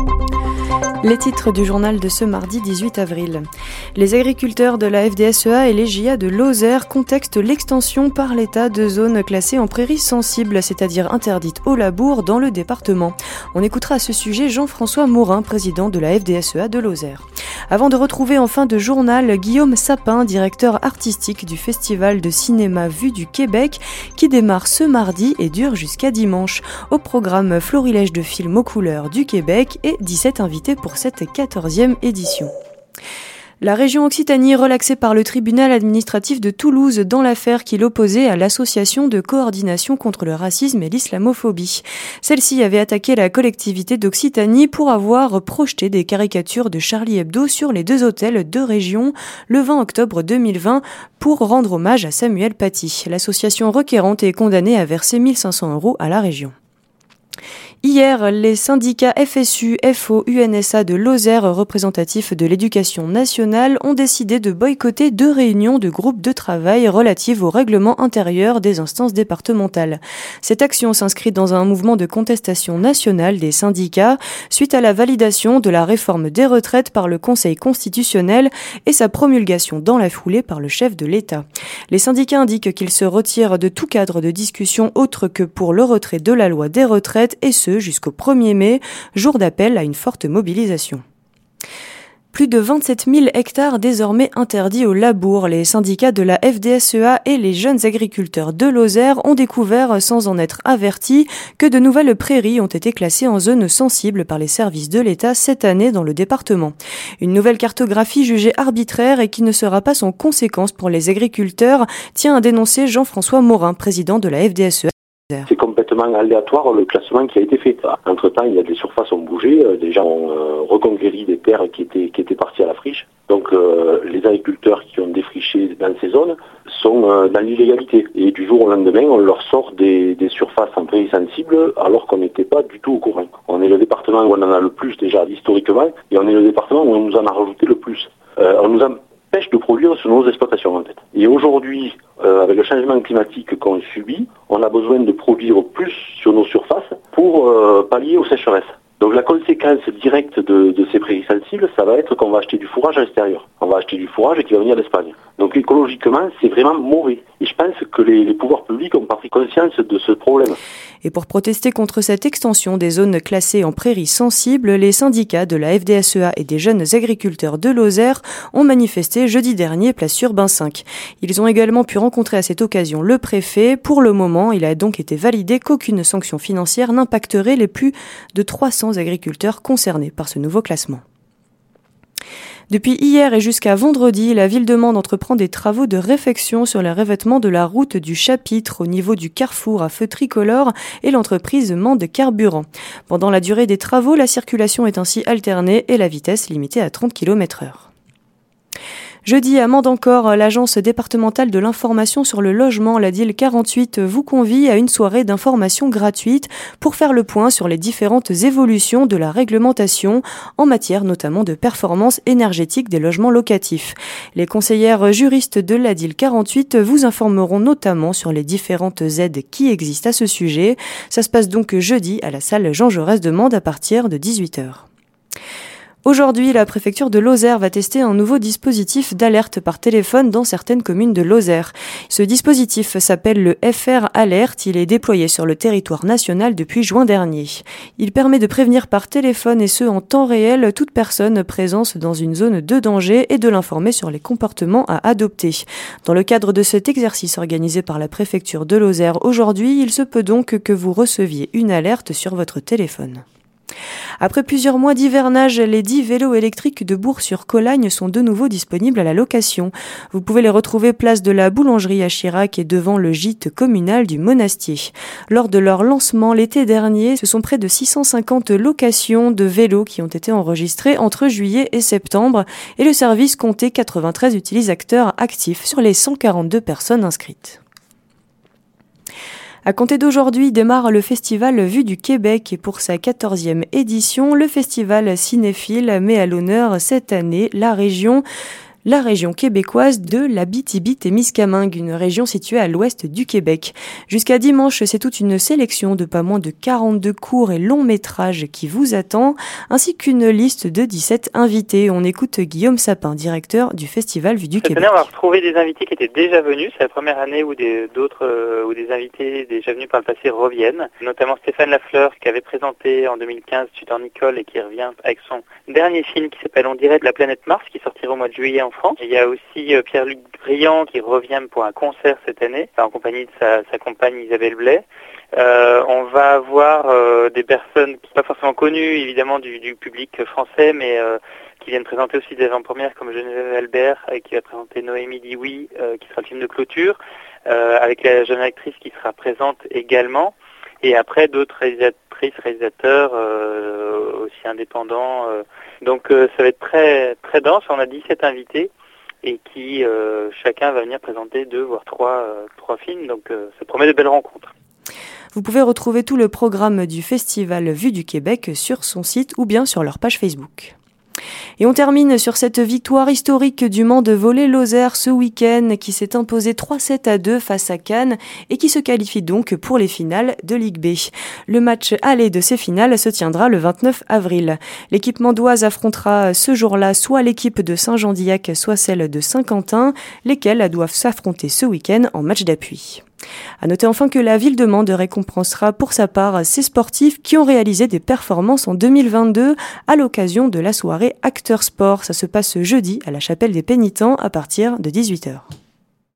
Les titres du journal de ce mardi 18 avril. Les agriculteurs de la FDSEA et les JA de Lozère contextent l'extension par l'État de zones classées en prairies sensibles, c'est-à-dire interdites au labour dans le département. On écoutera à ce sujet Jean-François Morin, président de la FDSEA de Lozère. Avant de retrouver en fin de journal Guillaume Sapin, directeur artistique du Festival de cinéma Vue du Québec, qui démarre ce mardi et dure jusqu'à dimanche. Au programme florilège de films aux couleurs du Québec et 17 invités pour cette 14e édition. La région Occitanie relaxée par le tribunal administratif de Toulouse dans l'affaire qui l'opposait à l'association de coordination contre le racisme et l'islamophobie. Celle-ci avait attaqué la collectivité d'Occitanie pour avoir projeté des caricatures de Charlie Hebdo sur les deux hôtels de région le 20 octobre 2020 pour rendre hommage à Samuel Paty. L'association requérante est condamnée à verser 1 500 € à la région. Hier, les syndicats FSU, FO, UNSA de Lozère, représentatifs de l'éducation nationale, ont décidé de boycotter 2 réunions de groupes de travail relatives au règlement intérieur des instances départementales. Cette action s'inscrit dans un mouvement de contestation nationale des syndicats suite à la validation de la réforme des retraites par le Conseil constitutionnel et sa promulgation dans la foulée par le chef de l'État. Les syndicats indiquent qu'ils se retirent de tout cadre de discussion autre que pour le retrait de la loi des retraites et ce jusqu'au 1er mai, jour d'appel à une forte mobilisation. Plus de 27 000 hectares désormais interdits au labour. Les syndicats de la FDSEA et les jeunes agriculteurs de Lozère ont découvert, sans en être avertis, que de nouvelles prairies ont été classées en zones sensibles par les services de l'État cette année dans le département. Une nouvelle cartographie jugée arbitraire et qui ne sera pas sans conséquence pour les agriculteurs, tient à dénoncer Jean-François Morin, président de la FDSEA. C'est complètement aléatoire le classement qui a été fait. Entre-temps, il y a des surfaces ont bougé, des gens ont reconquéri des terres qui étaient parties à la friche. Donc les agriculteurs qui ont défriché dans ces zones sont dans l'illégalité. Et du jour au lendemain, on leur sort des surfaces en prairies sensibles alors qu'on n'était pas du tout au courant. On est le département où on en a le plus déjà historiquement et on est le département où on nous en a rajouté le plus. On nous empêche de produire sur nos exploitations en fait. Et aujourd'hui, avec le changement climatique qu'on subit, on a besoin de produire plus sur nos surfaces pour pallier aux sécheresses. Donc la conséquence directe de ces prairies sensibles, ça va être qu'on va acheter du fourrage à l'extérieur. On va acheter du fourrage qui va venir d'Espagne. Donc écologiquement, c'est vraiment mauvais. Et je pense que les pouvoirs publics n'ont pas pris conscience de ce problème. Et pour protester contre cette extension des zones classées en prairies sensibles, les syndicats de la FDSEA et des jeunes agriculteurs de Lozère ont manifesté jeudi dernier place Urbain 5. Ils ont également pu rencontrer à cette occasion le préfet. Pour le moment, il a donc été validé qu'aucune sanction financière n'impacterait les plus de 300 agriculteurs concernés par ce nouveau classement. Depuis hier et jusqu'à vendredi, la ville de Mende entreprend des travaux de réfection sur les revêtements de la route du Chapitre au niveau du carrefour à feu tricolore et l'entreprise Mende Carburant. Pendant la durée des travaux, la circulation est ainsi alternée et la vitesse limitée à 30 km/h. Jeudi, à Mende encore, l'agence départementale de l'information sur le logement, la DIL 48, vous convie à une soirée d'information gratuite pour faire le point sur les différentes évolutions de la réglementation en matière notamment de performance énergétique des logements locatifs. Les conseillères juristes de la DIL 48 vous informeront notamment sur les différentes aides qui existent à ce sujet. Ça se passe donc jeudi à la salle Jean Jaurès de Mende à partir de 18h. Aujourd'hui, la préfecture de Lozère va tester un nouveau dispositif d'alerte par téléphone dans certaines communes de Lozère. Ce dispositif s'appelle le FR Alert. Il est déployé sur le territoire national depuis juin dernier. Il permet de prévenir par téléphone et ce en temps réel toute personne présente dans une zone de danger et de l'informer sur les comportements à adopter. Dans le cadre de cet exercice organisé par la préfecture de Lozère aujourd'hui, il se peut donc que vous receviez une alerte sur votre téléphone. Après plusieurs mois d'hivernage, les 10 vélos électriques de Bourg-sur-Colagne sont de nouveau disponibles à la location. Vous pouvez les retrouver place de la Boulangerie à Chirac et devant le gîte communal du Monastier. Lors de leur lancement l'été dernier, ce sont près de 650 locations de vélos qui ont été enregistrées entre juillet et septembre et le service comptait 93 utilisateurs actifs sur les 142 personnes inscrites. À compter d'aujourd'hui démarre le festival Vue du Québec et pour sa 14e édition, le festival cinéphile met à l'honneur cette année la région la région québécoise de l'Abitibi-Témiscamingue, une région située à l'ouest du Québec. Jusqu'à dimanche, c'est toute une sélection de pas moins de 42 courts et longs métrages qui vous attend, ainsi qu'une liste de 17 invités. On écoute Guillaume Sapin, directeur du Festival Vue du Québec. Cette année, on va retrouver des invités qui étaient déjà venus. C'est la première année où des invités déjà venus par le passé reviennent, notamment Stéphane Lafleur qui avait présenté en 2015 Tutor Nicole et qui revient avec son dernier film qui s'appelle On dirait de la planète Mars, qui sortira au mois de juillet en France. Il y a aussi Pierre-Luc Briand qui revient pour un concert cette année, en compagnie de sa compagne Isabelle Blais. On va avoir des personnes qui sont pas forcément connues évidemment du public français, mais qui viennent présenter aussi des avant-premières comme Geneviève Albert qui va présenter Noémie dit oui, qui sera le film de clôture, avec la jeune actrice qui sera présente également. Et après d'autres réalisateurs aussi indépendants. Donc ça va être très très dense. On a 17 invités et qui chacun va venir présenter 2 voire 3 films. Donc ça promet de belles rencontres. Vous pouvez retrouver tout le programme du Festival Vue du Québec sur son site ou bien sur leur page Facebook. Et on termine sur cette victoire historique du Mans de volley-Lozère ce week-end qui s'est imposé 3-7-2 face à Cannes et qui se qualifie donc pour les finales de Ligue B. Le match aller de ces finales se tiendra le 29 avril. L'équipe mandoise affrontera ce jour-là soit l'équipe de Saint-Jean-d'Illac, soit celle de Saint-Quentin, lesquelles doivent s'affronter ce week-end en match d'appui. À noter enfin que la ville de Mans récompensera pour sa part ses sportifs qui ont réalisé des performances en 2022 à l'occasion de la soirée Acteurs Sport. Ça se passe jeudi à la Chapelle des Pénitents à partir de 18h.